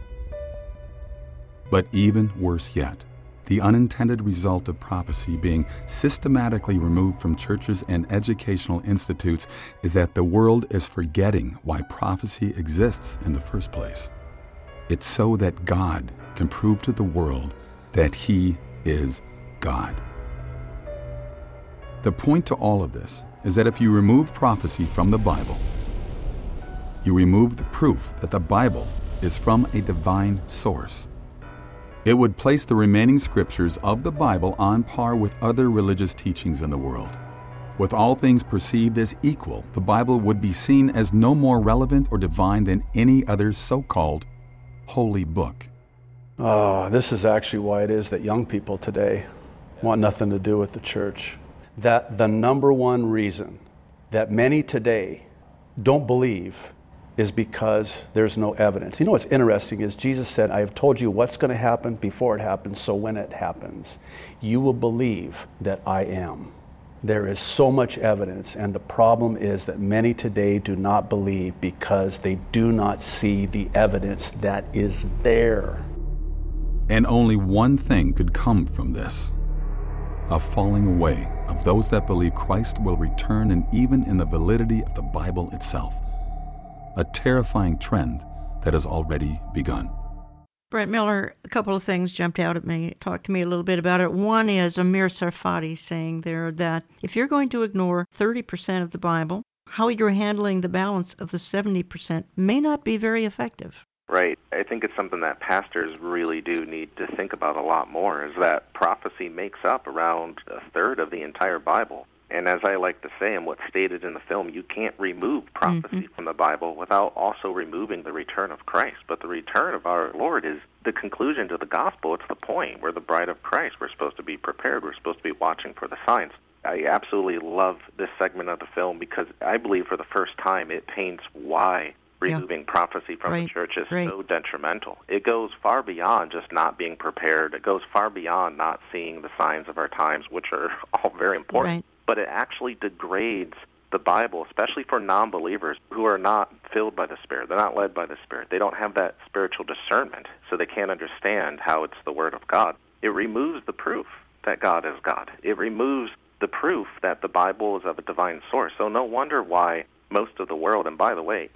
But even worse yet, the unintended result of prophecy being systematically removed from churches and educational institutes is that the world is forgetting why prophecy exists in the first place. It's so that God can prove to the world that He is God. The point to all of this is that if you remove prophecy from the Bible, you remove the proof that the Bible is from a divine source. It would place the remaining scriptures of the Bible on par with other religious teachings in the world. With all things perceived as equal, the Bible would be seen as no more relevant or divine than any other so-called holy book. Oh, this is actually why it is that young people today want nothing to do with the church. That the number one reason that many today don't believe is because there's no evidence. You know what's interesting is Jesus said, I have told you what's going to happen before it happens, so when it happens, you will believe that I am. There is so much evidence, and the problem is that many today do not believe because they do not see the evidence that is there. And only one thing could come from this: a falling away of those that believe Christ will return, and even in the validity of the Bible itself. A terrifying trend that has already begun. Brent Miller, a couple of things jumped out at me. Talk to me a little bit about it. One is Amir Tsarfati saying there that if you're going to ignore 30% of the Bible, how you're handling the balance of the 70% may not be very effective. Right. I think it's something that pastors really do need to think about a lot more, is that prophecy makes up around 1/3 of the entire Bible. And as I like to say, and what's stated in the film, you can't remove prophecy from the Bible without also removing the return of Christ. But the return of our Lord is the conclusion to the gospel. It's the point. We're the bride of Christ. We're supposed to be prepared. We're supposed to be watching for the signs. I absolutely love this segment of the film because I believe for the first time it paints why removing prophecy from the church is so detrimental. It goes far beyond just not being prepared. It goes far beyond not seeing the signs of our times, which are all very important. But it actually degrades the Bible, especially for non-believers who are not filled by the Spirit. They're not led by the Spirit. They don't have that spiritual discernment, so they can't understand how it's the Word of God. It removes the proof that God is God. It removes the proof that the Bible is of a divine source. So no wonder why most of the world, and by the way,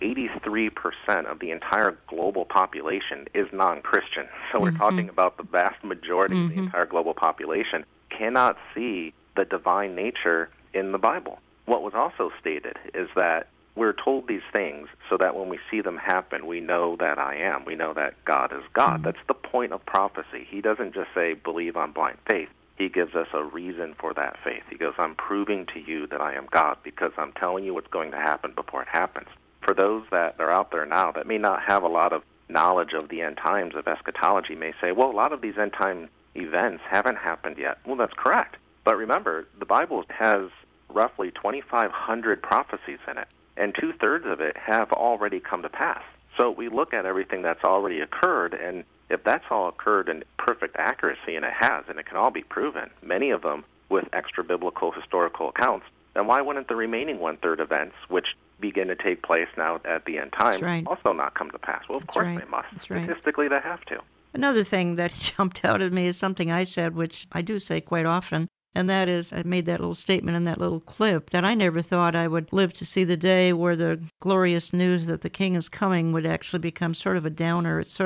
83% of the entire global population is non-Christian. So we're talking about the vast majority of the entire global population cannot see the divine nature in the Bible. What was also stated is that we're told these things so that when we see them happen, we know that I am. We know that God is God. That's the point of prophecy. He doesn't just say, believe on blind faith. He gives us a reason for that faith. He goes, I'm proving to you that I am God because I'm telling you what's going to happen before it happens. For those that are out there now that may not have a lot of knowledge of the end times of eschatology may say, well, a lot of these end time events haven't happened yet. Well, that's correct. But remember, the Bible has roughly 2,500 prophecies in it, and 2/3 of it have already come to pass. So we look at everything that's already occurred, and if that's all occurred in perfect accuracy, and it has, and it can all be proven, many of them with extra-biblical historical accounts, then why wouldn't the remaining 1/3 events, which begin to take place now at the end time, also not come to pass? Well, of course they must. Statistically, they have to. Another thing that jumped out at me is something I said, which I do say quite often, and that is, I made that little statement in that little clip, that I never thought I would live to see the day where the glorious news that the King is coming would actually become sort of a downer. It's sort of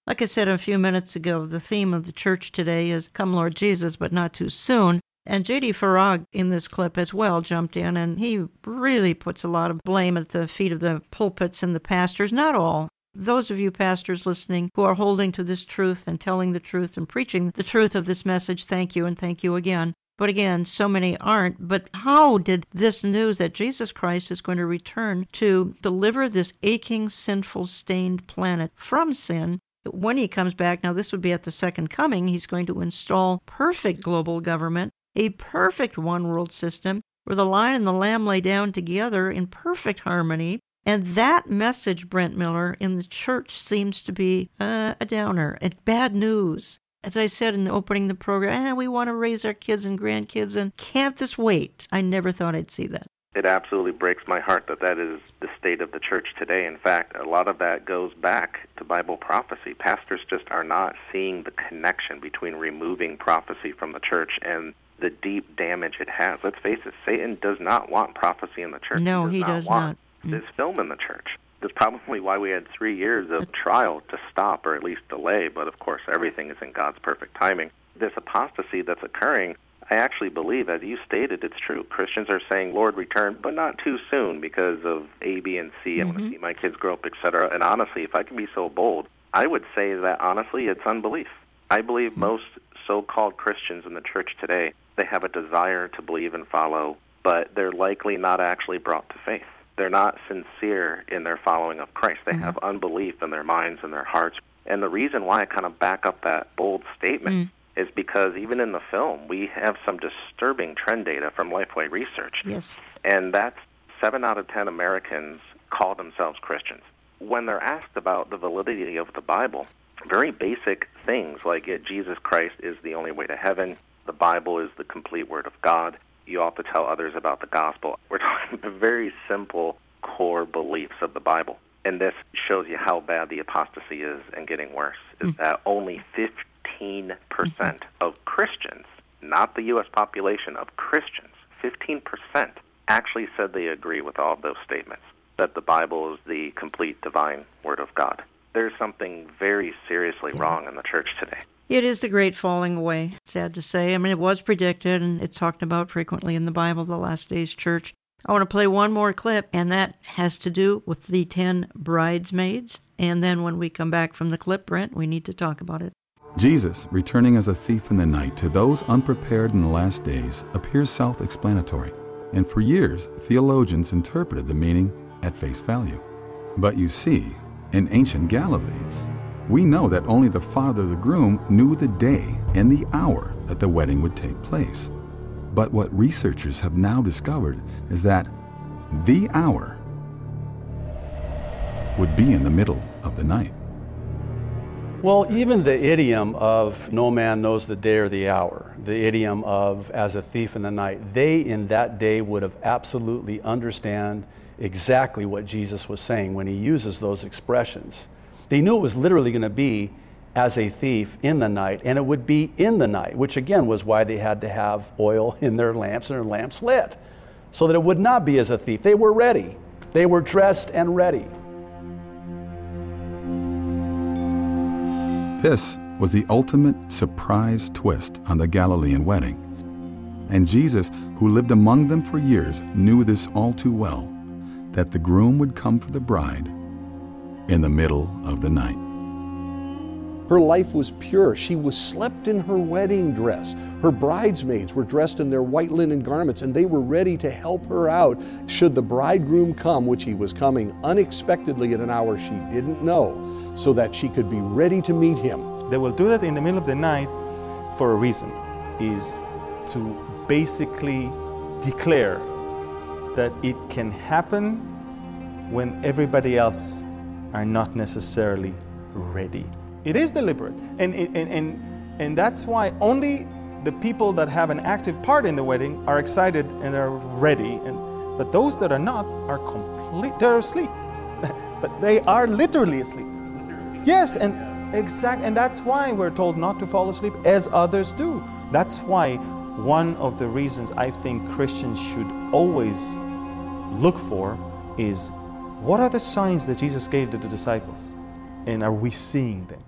Like I said a few minutes ago, the theme of the church today is Come Lord Jesus, but not too soon. And J.D. Farag in this clip as well jumped in, and he really puts a lot of blame at the feet of the pulpits and the pastors. Not all. Those of you pastors listening who are holding to this truth and telling the truth and preaching the truth of this message, thank you and thank you again. But again, so many aren't. But how did this news that Jesus Christ is going to return to deliver this aching, sinful, stained planet from sin, when he comes back, now this would be at the second coming, he's going to install perfect global government, a perfect one-world system, where the Lion and the Lamb lay down together in perfect harmony. And that message, Brent Miller, in the church seems to be a downer and bad news. As I said in the opening of the program, we want to raise our kids and grandkids, and can't this wait? I never thought I'd see that. It absolutely breaks my heart that is the state of the church today. In fact, a lot of that goes back to Bible prophecy. Pastors just are not seeing the connection between removing prophecy from the church and the deep damage it has. Let's face it, Satan does not want prophecy in the church. No, he does not. This film in the church. That's probably why we had 3 years of trial to stop or at least delay, but of course everything is in God's perfect timing. This apostasy that's occurring, I actually believe, as you stated, it's true. Christians are saying, Lord, return, but not too soon because of A, B, and C. I want to see my kids grow up, etc. And honestly, if I can be so bold, I would say that honestly it's unbelief. I believe most so-called Christians in the church today, they have a desire to believe and follow, but they're likely not actually brought to faith. They're not sincere in their following of Christ. They have unbelief in their minds and their hearts. And the reason why I kind of back up that bold statement is because even in the film, we have some disturbing trend data from Lifeway Research. Yes. And that's 7 out of 10 Americans call themselves Christians. When they're asked about the validity of the Bible, very basic things like Jesus Christ is the only way to heaven, the Bible is the complete Word of God, you ought to tell others about the gospel. We're talking about very simple core beliefs of the Bible. And this shows you how bad the apostasy is and getting worse, is that only 15% of Christians, not the U.S. population of Christians, 15% actually said they agree with all of those statements, that the Bible is the complete divine Word of God. There's something very seriously wrong in the church today. It is the great falling away, sad to say. I mean, it was predicted, and it's talked about frequently in the Bible, the last days church. I want to play one more clip, and that has to do with the 10 bridesmaids. And then when we come back from the clip, Brent, we need to talk about it. Jesus, returning as a thief in the night to those unprepared in the last days, appears self-explanatory. And for years, theologians interpreted the meaning at face value. But you see, in ancient Galilee, we know that only the father of the groom knew the day and the hour that the wedding would take place. But what researchers have now discovered is that the hour would be in the middle of the night. Well, even the idiom of no man knows the day or the hour, the idiom of as a thief in the night, they in that day would have absolutely understand exactly what Jesus was saying when he uses those expressions. They knew it was literally going to be as a thief in the night, and it would be in the night, which again was why they had to have oil in their lamps and their lamps lit, so that it would not be as a thief. They were ready. They were dressed and ready. This was the ultimate surprise twist on the Galilean wedding. And Jesus, who lived among them for years, knew this all too well, that the groom would come for the bride in the middle of the night. Her life was pure. She was slept in her wedding dress. Her bridesmaids were dressed in their white linen garments, and they were ready to help her out should the bridegroom come, which he was coming unexpectedly at an hour she didn't know, so that she could be ready to meet him. They will do that in the middle of the night for a reason, is to basically declare that it can happen when everybody else are not necessarily ready. It is deliberate, and that's why only the people that have an active part in the wedding are excited and are ready, but those that are not are they're asleep. But they are literally asleep. Yes, and that's why we're told not to fall asleep as others do. That's why one of the reasons I think Christians should always look for is, what are the signs that Jesus gave to the disciples? And are we seeing them?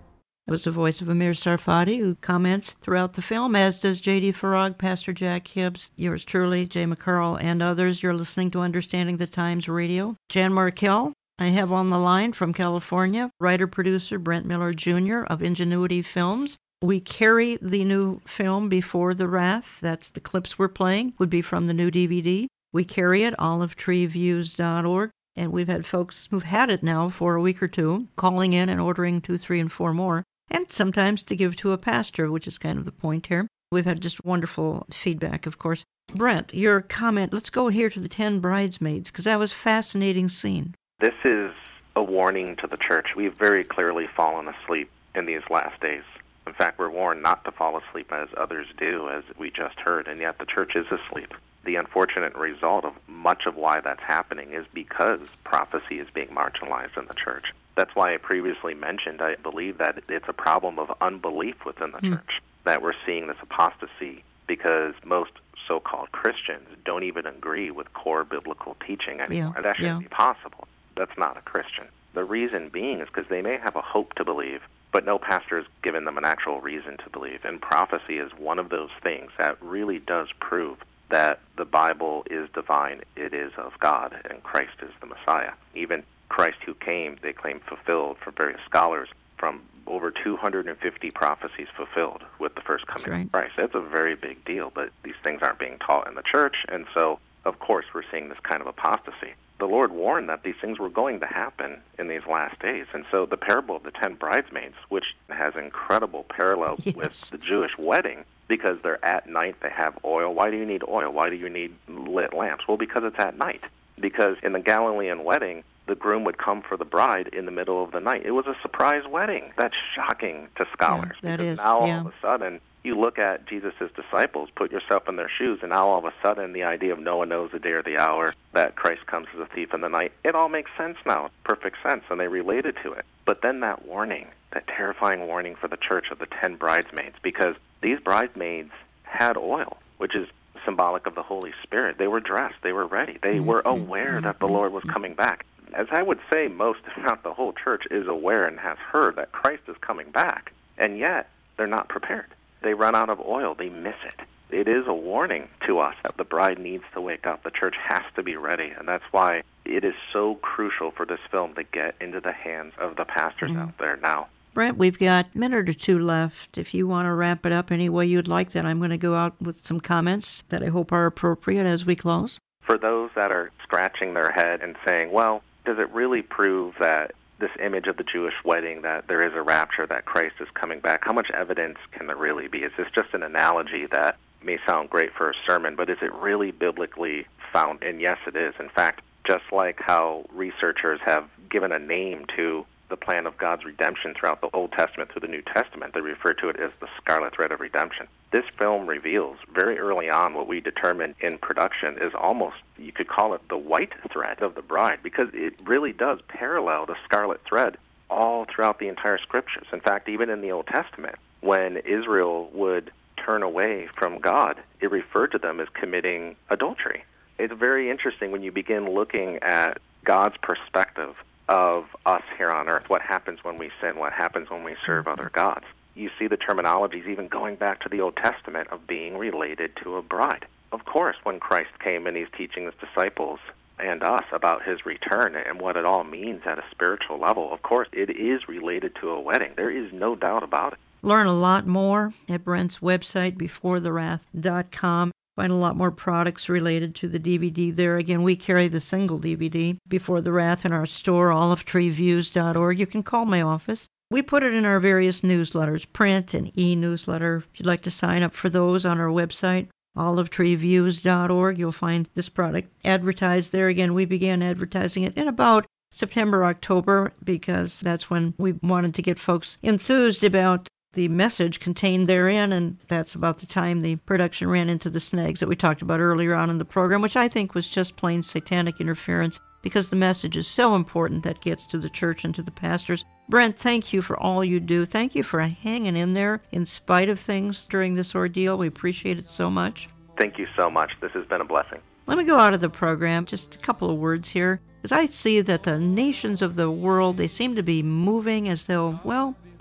It was the voice of Amir Sarfati, who comments throughout the film, as does J.D. Farag, Pastor Jack Hibbs, yours truly, Jay McCarl, and others. You're listening to Understanding the Times Radio. Jan Markell, I have on the line from California, writer-producer Brent Miller Jr. of Ingenuity Films. We carry the new film Before the Wrath. That's the clips we're playing, would be from the new DVD. We carry it, olivetreeviews.org. And we've had folks who've had it now for a week or two, calling in and ordering 2, 3, and 4 more. And sometimes to give to a pastor, which is kind of the point here. We've had just wonderful feedback, of course. Brent, your comment, let's go here to the 10 bridesmaids, because that was a fascinating scene. This is a warning to the church. We've very clearly fallen asleep in these last days. In fact, we're warned not to fall asleep as others do, as we just heard, and yet the church is asleep. The unfortunate result of much of why that's happening is because prophecy is being marginalized in the church. That's why I previously mentioned, I believe that it's a problem of unbelief within the church, that we're seeing this apostasy, because most so-called Christians don't even agree with core biblical teaching anymore. And that shouldn't be possible. That's not a Christian. The reason being is because they may have a hope to believe, but no pastor has given them an actual reason to believe. And prophecy is one of those things that really does prove that the Bible is divine, it is of God, and Christ is the Messiah. Even Christ who came, they claim fulfilled for various scholars, from over 250 prophecies fulfilled with the first coming of Christ. That's a very big deal, but these things aren't being taught in the church, and so, of course, we're seeing this kind of apostasy. The Lord warned that these things were going to happen in these last days, and so the parable of the 10 bridesmaids, which has incredible parallels with the Jewish wedding, because they're at night, they have oil. Why do you need oil? Why do you need lit lamps? Well, because it's at night. Because in the Galilean wedding, the groom would come for the bride in the middle of the night. It was a surprise wedding. That's shocking to scholars. Yeah, that is. Now all of a sudden, you look at Jesus' disciples, put yourself in their shoes, and now all of a sudden the idea of no one knows the day or the hour that Christ comes as a thief in the night, it all makes sense now, perfect sense, and they related to it. But then that warning, that terrifying warning for the church of the 10 bridesmaids, because these bridesmaids had oil, which is symbolic of the Holy Spirit. They were dressed. They were ready. They were aware that the Lord was coming back. As I would say, most, if not the whole church, is aware and has heard that Christ is coming back, and yet they're not prepared. They run out of oil. They miss it. It is a warning to us that the bride needs to wake up. The church has to be ready, and that's why it is so crucial for this film to get into the hands of the pastors out there now. Brent, we've got a minute or two left. If you want to wrap it up any way you'd like, then I'm going to go out with some comments that I hope are appropriate as we close. For those that are scratching their head and saying, well, does it really prove that this image of the Jewish wedding, that there is a rapture, that Christ is coming back? How much evidence can there really be? Is this just an analogy that may sound great for a sermon, but is it really biblically found? And yes, it is. In fact, just like how researchers have given a name to the plan of God's redemption throughout the Old Testament through the New Testament, they refer to it as the scarlet thread of redemption. This film reveals very early on what we determined in production is almost, you could call it the white thread of the bride, because it really does parallel the scarlet thread all throughout the entire scriptures. In fact, even in the Old Testament, when Israel would turn away from God, it referred to them as committing adultery. It's very interesting when you begin looking at God's perspective of us here on earth, what happens when we sin, what happens when we serve other gods. You see the terminologies even going back to the Old Testament of being related to a bride. Of course, when Christ came and he's teaching his disciples and us about his return and what it all means at a spiritual level, of course, it is related to a wedding. There is no doubt about it. Learn a lot more at Brent's website, beforethewrath.com. Find a lot more products related to the DVD there. Again, we carry the single DVD, Before the Wrath, in our store, olivetreeviews.org. You can call my office. We put it in our various newsletters, print and e-newsletter. If you'd like to sign up for those on our website, olivetreeviews.org, you'll find this product advertised there. Again, we began advertising it in about September, October, because that's when we wanted to get folks enthused about the message contained therein, and that's about the time the production ran into the snags that we talked about earlier on in the program, which I think was just plain satanic interference, because the message is so important that gets to the church and to the pastors. Brent, thank you for all you do. Thank you for hanging in there in spite of things during this ordeal. We appreciate it so much. Thank you so much. This has been a blessing. Let me go out of the program, just a couple of words here. As I see that the nations of the world, they seem to be moving as though, well,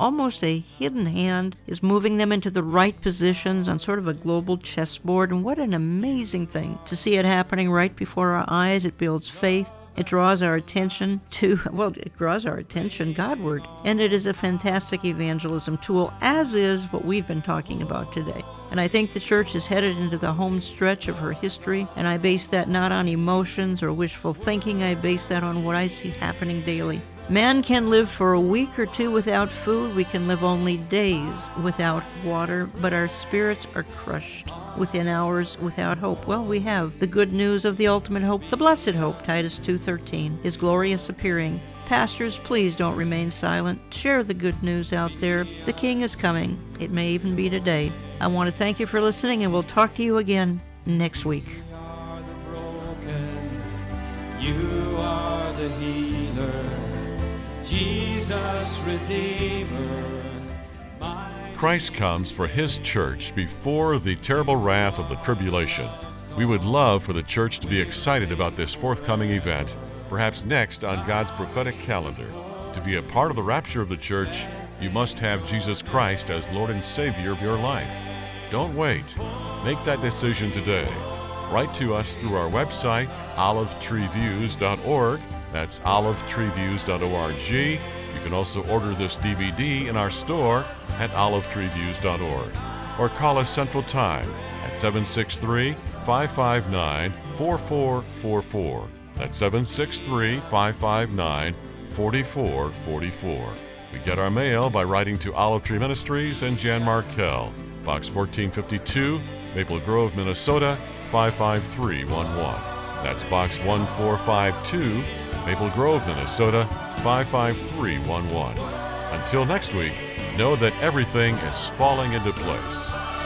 almost a hidden hand is moving them into the right positions on sort of a global chessboard. And what an amazing thing to see it happening right before our eyes. It builds faith. It draws our attention Godward. And it is a fantastic evangelism tool, as is what we've been talking about today. And I think the church is headed into the home stretch of her history, and I base that not on emotions or wishful thinking. I base that on what I see happening daily. Man can live for a week or two without food. We can live only days without water, but our spirits are crushed within hours without hope. Well, we have the good news of the ultimate hope, the blessed hope, Titus 2:13, his glorious appearing. Pastors, please don't remain silent. Share the good news out there. The King is coming. It may even be today. I want to thank you for listening, and we'll talk to you again next week. You are the healer, Jesus Redeemer. Christ comes for His church before the terrible wrath of the tribulation. We would love for the church to be excited about this forthcoming event, perhaps next on God's prophetic calendar. To be a part of the rapture of the church, you must have Jesus Christ as Lord and Savior of your life. Don't wait. Make that decision today. Write to us through our website, olivetreeviews.org. That's olivetreeviews.org. You can also order this DVD in our store at olivetreeviews.org. Or call us Central Time at 763-559-4444. That's 763-559-4444. We get our mail by writing to Olive Tree Ministries and Jan Markell, Box 1452, Maple Grove, Minnesota, 55311. That's Box 1452, Maple Grove, Minnesota, 55311. Until next week, know that everything is falling into place.